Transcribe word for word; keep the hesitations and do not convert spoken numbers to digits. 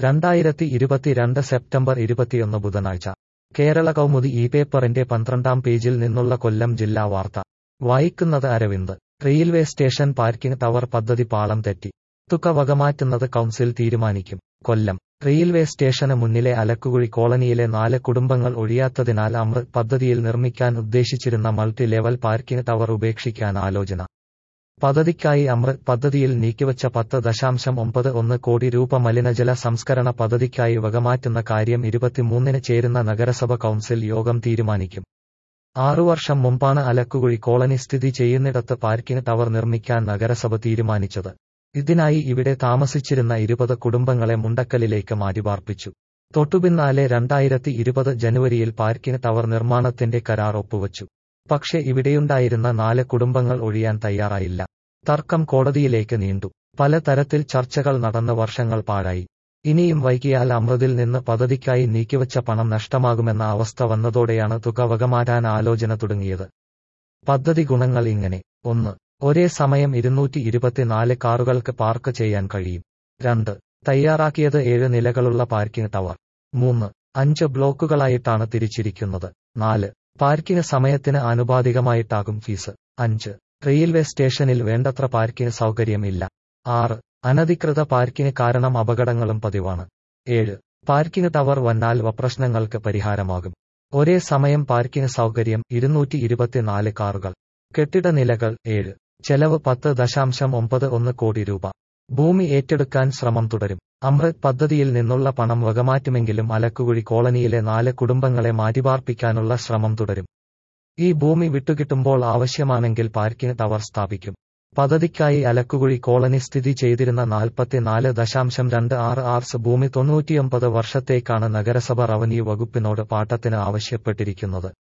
രണ്ടായിരത്തി ഇരുപത്തിരണ്ട് സെപ്റ്റംബർ ഇരുപത്തിയൊന്ന് ബുധനാഴ്ച കേരള കൗമുദി ഈ പേപ്പറിന്റെ പന്ത്രണ്ടാം പേജിൽ നിന്നുള്ള കൊല്ലം ജില്ലാ വാർത്ത വായിക്കുന്നത് Aravind. Railway station parking tower പദ്ധതി പാളം തെറ്റി. തുക വകമാറ്റുന്നത് കൗൺസിൽ തീരുമാനിക്കും. കൊല്ലം. റെയിൽവേ സ്റ്റേഷന് മുന്നിലെ അലക്കുകുഴി കോളനിയിലെ നാല് കുടുംബങ്ങൾ ഒഴിയാത്തതിനാൽ അമൃത് പദ്ധതിയിൽ നിർമ്മിക്കാൻ ഉദ്ദേശിച്ചിരുന്ന മൾട്ടി ലെവൽ പാർക്കിംഗ് ടവർ ഉപേക്ഷിക്കാൻ ആലോചന. പദ്ധതിക്കായി അമൃത് പദ്ധതിയിൽ നീക്കിവച്ച പത്ത് ദശാംശം ഒമ്പത് ഒന്ന് കോടി രൂപ മലിനജല സംസ്കരണ പദ്ധതിക്കായി വകമാറ്റുന്ന കാര്യം ഇരുപത്തിമൂന്നിന് ചേരുന്ന നഗരസഭ കൗൺസിൽ യോഗം തീരുമാനിക്കും. ആറുവർഷം മുമ്പാണ് അലക്കുകുഴി കോളനി സ്ഥിതി ചെയ്യുന്നിടത്ത് പാർക്കിംഗ് ടവർ നിർമ്മിക്കാൻ നഗരസഭ തീരുമാനിച്ചത്. ഇതിനായി ഇവിടെ താമസിച്ചിരുന്ന ഇരുപത് കുടുംബങ്ങളെ മുണ്ടക്കലിലേക്ക് മാറ്റിപാർപ്പിച്ചു. തൊട്ടുപിന്നാലെ രണ്ടായിരത്തി ഇരുപത് ജനുവരിയിൽ പാർക്കിംഗ് ടവർ നിർമ്മാണത്തിന്റെ കരാർ ഒപ്പുവച്ചു. പക്ഷേ ഇവിടെയുണ്ടായിരുന്ന നാല് കുടുംബങ്ങൾ ഒഴിയാൻ തയ്യാറായില്ല. തർക്കം കോടതിയിലേക്ക് നീണ്ടു. പല തരത്തിൽ ചർച്ചകൾ നടന്ന് വർഷങ്ങൾ പാഴായി. ഇനിയും വൈകിയാൽ അമൃതിൽ നിന്ന് പദ്ധതിക്കായി നീക്കിവച്ച പണം നഷ്ടമാകുമെന്ന അവസ്ഥ വന്നതോടെയാണ് തുക വകമാറ്റാൻ ആലോചന തുടങ്ങിയത്. പദ്ധതി ഗുണങ്ങൾ ഇങ്ങനെ: ഒന്ന്. ഒരേ സമയം ഇരുന്നൂറ്റി ഇരുപത്തിനാല് കാറുകൾക്ക് പാർക്ക് ചെയ്യാൻ കഴിയും. രണ്ട്. തയ്യാറാക്കിയത് ഏഴ് നിലകളുള്ള പാർക്കിംഗ് ടവർ. മൂന്ന്. അഞ്ച് ബ്ലോക്കുകളായിട്ടാണ് തിരിച്ചിരിക്കുന്നത്. നാല്. പാർക്കിംഗ് സമയത്തിന് ആനുപാതികമായിട്ടാകും ഫീസ്. അഞ്ച്. റെയിൽവേ സ്റ്റേഷനിൽ വേണ്ടത്ര പാർക്കിംഗ് സൗകര്യം ഇല്ല. ആറ്. അനധികൃത പാർക്കിംഗ് കാരണം അപകടങ്ങളും പതിവാണ്. ഏഴ്. പാർക്കിംഗ് ടവർ വന്നാൽ വപ്രശ്നങ്ങൾക്ക് പരിഹാരമാകും. ഒരേ സമയം പാർക്കിംഗ് സൗകര്യം ഇരുന്നൂറ്റി ഇരുപത്തിനാല് കാറുകൾ. കെട്ടിട നിലകൾ ഏഴ്. ചെലവ് പത്ത് ദശാംശം ഒമ്പത് ഒന്ന് കോടി രൂപ. ഭൂമി ഏറ്റെടുക്കാൻ ശ്രമം തുടരും. അമൃത് പദ്ധതിയിൽ നിന്നുള്ള പണം വകമാറ്റുമെങ്കിലും അലക്കുകുഴി കോളനിയിലെ നാല് കുടുംബങ്ങളെ മാറ്റിപാർപ്പിക്കാനുള്ള ശ്രമം തുടരും. ഈ ഭൂമി വിട്ടുകിട്ടുമ്പോൾ ആവശ്യമാണെങ്കിൽ പാർക്കിംഗ് ടവർ സ്ഥാപിക്കും. പദ്ധതിക്കായി അലക്കുകുഴി കോളനി സ്ഥിതി ചെയ്തിരുന്ന നാൽപ്പത്തിനാല് ദശാംശം രണ്ട് ആറ് ആർസ് ഭൂമി തൊണ്ണൂറ്റിയൊമ്പത് വർഷത്തേക്കാണ് നഗരസഭ റവന്യൂ വകുപ്പിനോട് പാട്ടത്തിന് ആവശ്യപ്പെട്ടിരിക്കുന്നത്.